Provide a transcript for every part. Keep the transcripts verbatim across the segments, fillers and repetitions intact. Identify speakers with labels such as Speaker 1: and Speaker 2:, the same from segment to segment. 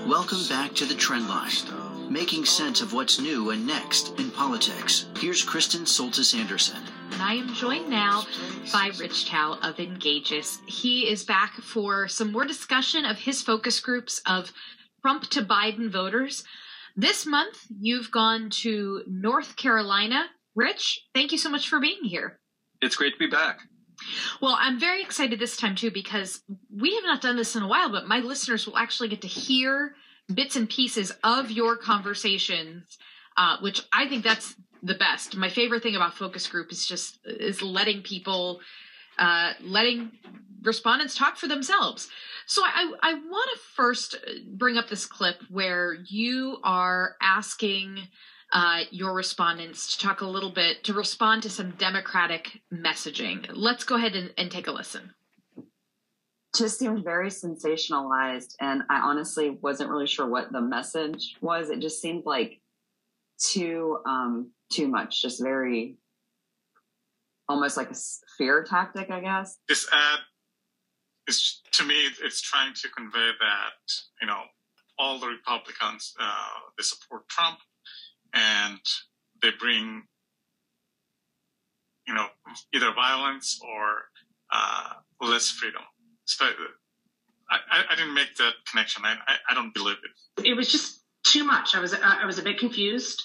Speaker 1: Welcome back to the Trendline, making sense of what's new and next in politics. Here's Kristen Soltis Anderson.
Speaker 2: And I am joined now by Rich Tao of Engages. He is back for some more discussion of his focus groups of Trump to Biden voters. This month, you've gone to North Carolina. Rich, thank you so much for being here.
Speaker 3: It's great to be back.
Speaker 2: Well, I'm very excited this time, too, because we have not done this in a while, but my listeners will actually get to hear bits and pieces of your conversations, uh, which I think that's the best. My favorite thing about focus group is just is letting people, uh, letting respondents talk for themselves. So I, I want to first bring up this clip where you are asking Uh, your respondents to talk a little bit, to respond to some Democratic messaging. Let's go ahead and, and take a listen.
Speaker 4: Just seemed very sensationalized, and I honestly wasn't really sure what the message was. It just seemed like too um, too much, just very, almost like a fear tactic, I guess.
Speaker 5: This ad is, to me, it's trying to convey that, you know, all the Republicans, uh, they support Trump, and they bring, you know, either violence or uh, less freedom. So I, I didn't make that connection. I, I, I don't believe it.
Speaker 6: It was just too much. I was I was a bit confused.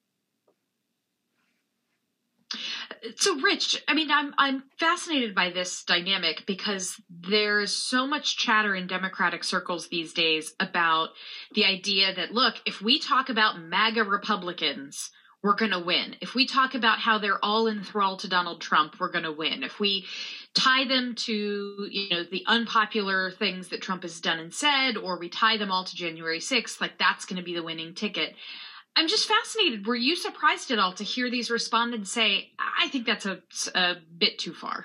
Speaker 2: So, Rich, I mean, I'm I'm fascinated by this dynamic because there's so much chatter in Democratic circles these days about the idea that, look, if we talk about MAGA Republicans, we're going to win. If we talk about how they're all in thrall to Donald Trump, we're going to win. If we tie them to, you know, the unpopular things that Trump has done and said, or we tie them all to January sixth, like that's going to be the winning ticket. I'm just fascinated. Were you surprised at all to hear these respondents say, I think that's a, a bit too far?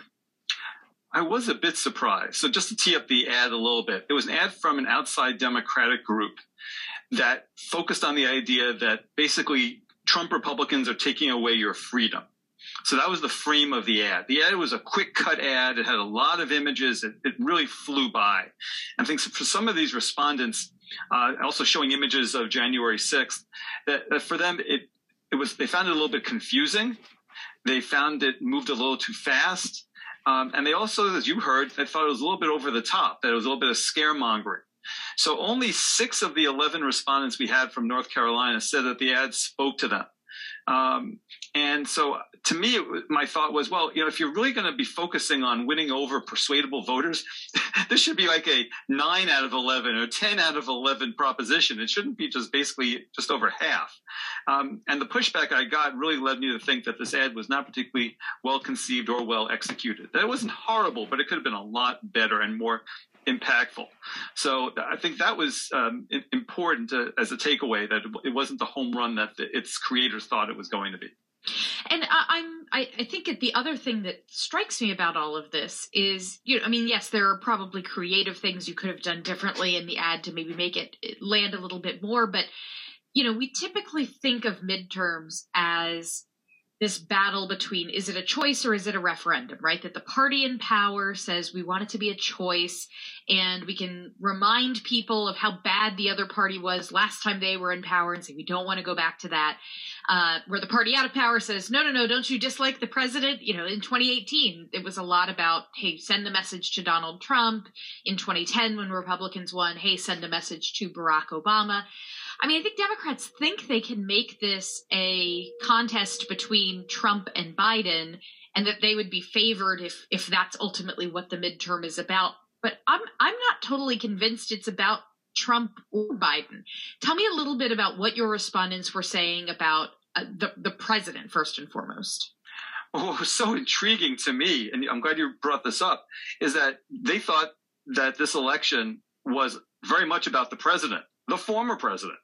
Speaker 3: I was a bit surprised. So just to tee up the ad a little bit, it was an ad from an outside Democratic group that focused on the idea that basically Trump Republicans are taking away your freedom. So that was the frame of the ad. The ad was a quick cut ad. It had a lot of images. It, it really flew by. I think for some of these respondents, uh, also showing images of January sixth, that, that for them, it, it was, they found it a little bit confusing. They found it moved a little too fast. Um, and they also, as you heard, they thought it was a little bit over the top, that it was a little bit of scaremongering. So only six of the eleven respondents we had from North Carolina said that the ad spoke to them. Um, and so to me, it, my thought was, well, you know, if you're really going to be focusing on winning over persuadable voters, this should be like a nine out of eleven or ten out of eleven proposition. It shouldn't be just basically just over half. Um, and the pushback I got really led me to think that this ad was not particularly well conceived or well executed. That it wasn't horrible, but it could have been a lot better and more impactful. So I think that was um, important to, as a takeaway, that it wasn't the home run that the, its creators thought it was going to be.
Speaker 2: And I, I'm, I, I think that the other thing that strikes me about all of this is, you know, I mean, yes, there are probably creative things you could have done differently in the ad to maybe make it land a little bit more. But, you know, we typically think of midterms as this battle between, is it a choice or is it a referendum, right? That the party in power says we want it to be a choice, and we can remind people of how bad the other party was last time they were in power and say we don't want to go back to that. Uh, where the party out of power says, no, no, no, don't you dislike the president? You know, in twenty eighteen, it was a lot about, hey, send a message to Donald Trump. In twenty ten, when Republicans won, hey, send a message to Barack Obama. I mean, I think Democrats think they can make this a contest between Trump and Biden, and that they would be favored if if that's ultimately what the midterm is about. But I'm I'm not totally convinced it's about Trump or Biden. Tell me a little bit about what your respondents were saying about uh, the the president first and foremost.
Speaker 3: What was so intriguing to me, and I'm glad you brought this up, is that they thought that this election was very much about the president, the former president.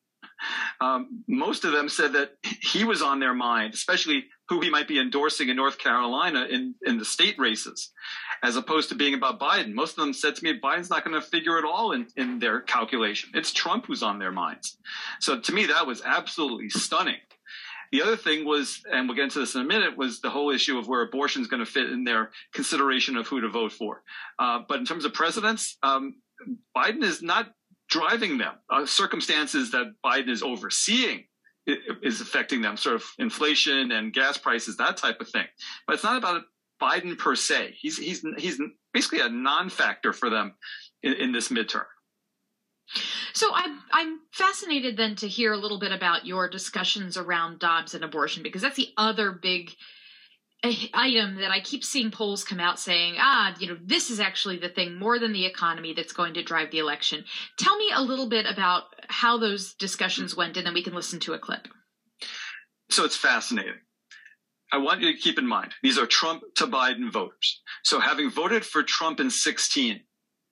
Speaker 3: Um, most of them said that he was on their mind, especially who he might be endorsing in North Carolina in, in the state races, as opposed to being about Biden. Most of them said to me, Biden's not going to figure it all in, in their calculation. It's Trump who's on their minds. So to me, that was absolutely stunning. The other thing was, and we'll get into this in a minute, was the whole issue of where abortion is going to fit in their consideration of who to vote for. Uh, but in terms of presidents, um, Biden is not driving them. Uh, circumstances that Biden is overseeing is affecting them, sort of inflation and gas prices, that type of thing. But it's not about Biden per se. He's he's he's basically a non-factor for them in, in this midterm.
Speaker 2: So I'm I'm fascinated then to hear a little bit about your discussions around Dobbs and abortion, because that's the other big item that I keep seeing polls come out saying, ah, you know, this is actually the thing more than the economy that's going to drive the election. Tell me a little bit about how those discussions went, and then we can listen to a clip.
Speaker 3: So it's fascinating. I want you to keep in mind, these are Trump to Biden voters. So having voted for Trump in sixteen,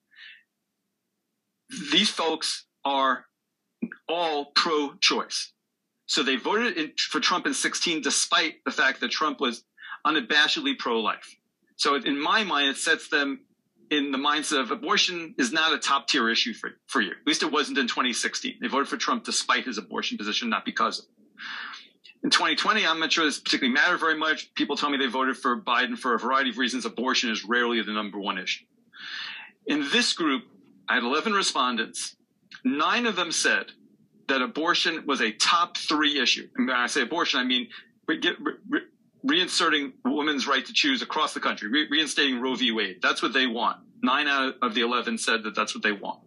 Speaker 3: these folks are all pro-choice. So they voted in, for Trump in sixteen, despite the fact that Trump was unabashedly pro-life. So in my mind, it sets them in the mindset of abortion is not a top tier issue for, for you. At least it wasn't in twenty sixteen. They voted for Trump despite his abortion position, not because of it. In twenty twenty, I'm not sure this particularly mattered very much. People tell me they voted for Biden for a variety of reasons. Abortion is rarely the number one issue. In this group, I had eleven respondents. Nine of them said that abortion was a top three issue. And when I say abortion, I mean re- get, re- reinserting women's right to choose across the country, re- reinstating Roe v. Wade. That's what they want. Nine out of the eleven said that that's what they want.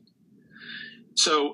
Speaker 3: So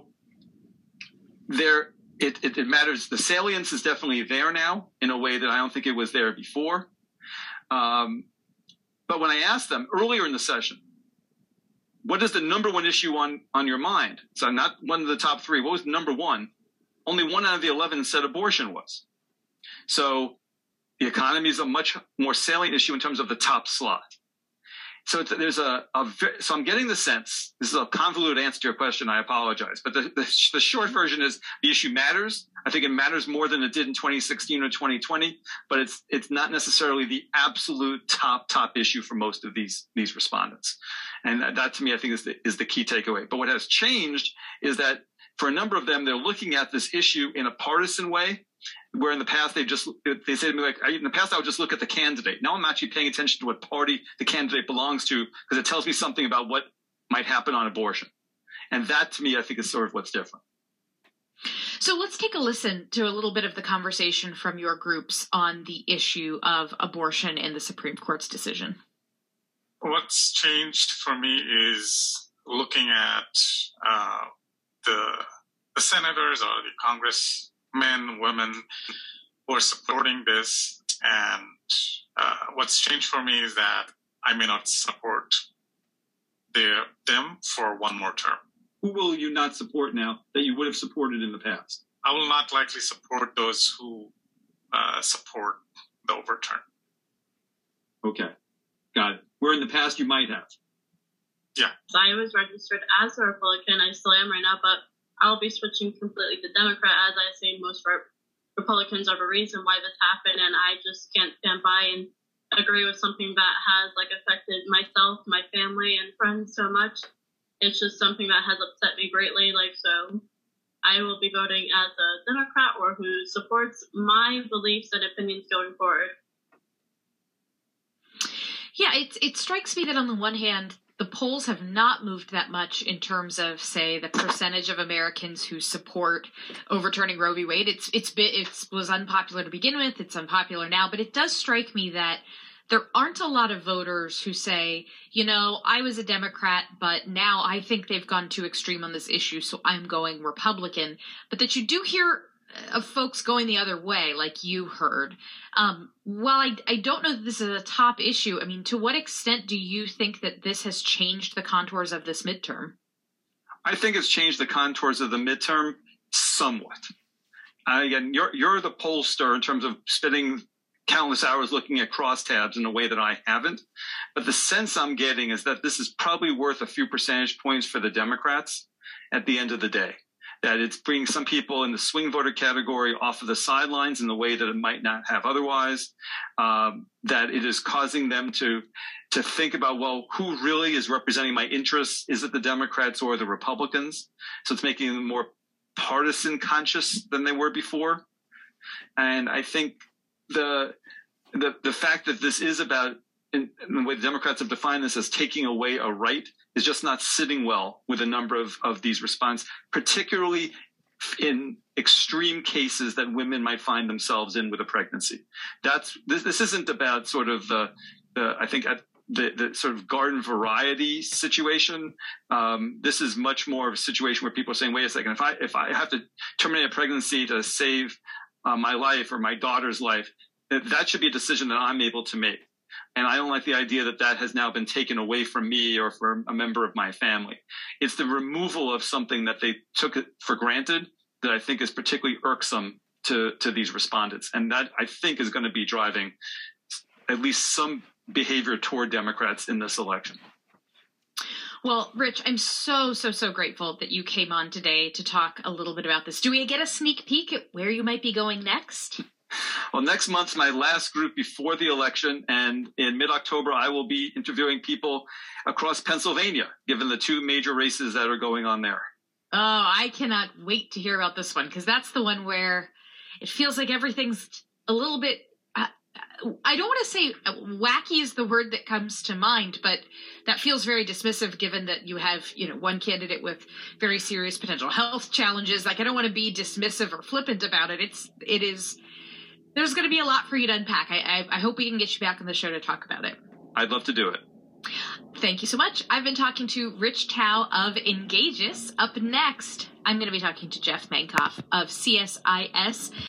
Speaker 3: there, it, it, it matters. The salience is definitely there now in a way that I don't think it was there before. Um, but when I asked them earlier in the session, what is the number one issue on, on your mind? So not one of the top three. What was number one? Only one out of the eleven said abortion was. So the economy is a much more salient issue in terms of the top slot. So it's, there's a, a, so I'm getting the sense, this is a convoluted answer to your question, I apologize, but the, the, the short version is the issue matters. I think it matters more than it did in twenty sixteen or twenty twenty, but it's, it's not necessarily the absolute top, top issue for most of these, these respondents. And that, that to me, I think is the, is the key takeaway. But what has changed is that for a number of them, they're looking at this issue in a partisan way, where in the past they just, they say to me like, in the past I would just look at the candidate. Now I'm actually paying attention to what party the candidate belongs to, because it tells me something about what might happen on abortion. And that to me, I think is sort of what's different.
Speaker 2: So let's take a listen to a little bit of the conversation from your groups on the issue of abortion and the Supreme Court's decision.
Speaker 5: What's changed for me is looking at uh, the, the senators or the congressmen, women who are supporting this. And uh, what's changed for me is that I may not support their, them for one more term.
Speaker 3: Who will you not support now that you would have supported in the past?
Speaker 5: I will not likely support those who uh, support the overturn.
Speaker 3: Okay. Got it. Where in the past you might have.
Speaker 5: Yeah.
Speaker 7: So I was registered as a Republican. I still am right now, but I'll be switching completely to Democrat, as I say most Republicans have a reason why this happened, and I just can't stand by and agree with something that has like affected myself, my family, and friends so much. It's just something that has upset me greatly. Like, so I will be voting as a Democrat or who supports my beliefs and opinions going forward.
Speaker 2: Yeah, it, it strikes me that on the one hand, the polls have not moved that much in terms of, say, the percentage of Americans who support overturning Roe v. Wade. It's it's been, it was unpopular to begin with. It's unpopular now. But it does strike me that there aren't a lot of voters who say, you know, I was a Democrat, but now I think they've gone too extreme on this issue, so I'm going Republican. But that you do hear of folks going the other way, like you heard. Um, while I, I don't know that this is a top issue, I mean, to what extent do you think that this has changed the contours of this midterm?
Speaker 3: I think it's changed the contours of the midterm somewhat. Uh, again, you're, you're the pollster in terms of spending countless hours looking at crosstabs in a way that I haven't. But the sense I'm getting is that this is probably worth a few percentage points for the Democrats at the end of the day. That it's bringing some people in the swing voter category off of the sidelines in the way that it might not have otherwise. Um, that it is causing them to to think about, well, who really is representing my interests? Is it the Democrats or the Republicans? So it's making them more partisan conscious than they were before. And I think the the the fact that this is about, in, in the way the Democrats have defined this as taking away a right, is just not sitting well with a number of, of these responses, particularly in extreme cases that women might find themselves in with a pregnancy. That's this, this isn't about sort of the, the I think at the, the sort of garden variety situation. Um, this is much more of a situation where people are saying, wait a second, if I if I have to terminate a pregnancy to save uh, my life or my daughter's life, that should be a decision that I'm able to make. And I don't like the idea that that has now been taken away from me or from a member of my family. It's the removal of something that they took for granted that I think is particularly irksome to, to these respondents. And that, I think, is going to be driving at least some behavior toward Democrats in this election.
Speaker 2: Well, Rich, I'm so, so, so grateful that you came on today to talk a little bit about this. Do we get a sneak peek at where you might be going next?
Speaker 3: Well, next month's my last group before the election, and in mid-October, I will be interviewing people across Pennsylvania, given the two major races that are going on there.
Speaker 2: Oh, I cannot wait to hear about this one, because that's the one where it feels like everything's a little bit, uh, I don't want to say wacky is the word that comes to mind, but that feels very dismissive given that you have, you know, one candidate with very serious potential health challenges. Like, I don't want to be dismissive or flippant about it. It's, it is... There's going to be a lot for you to unpack. I, I, I hope we can get you back on the show to talk about it.
Speaker 3: I'd love to do it.
Speaker 2: Thank you so much. I've been talking to Rich Tao of Engageous. Up next, I'm going to be talking to Jeff Mankoff of C S I S.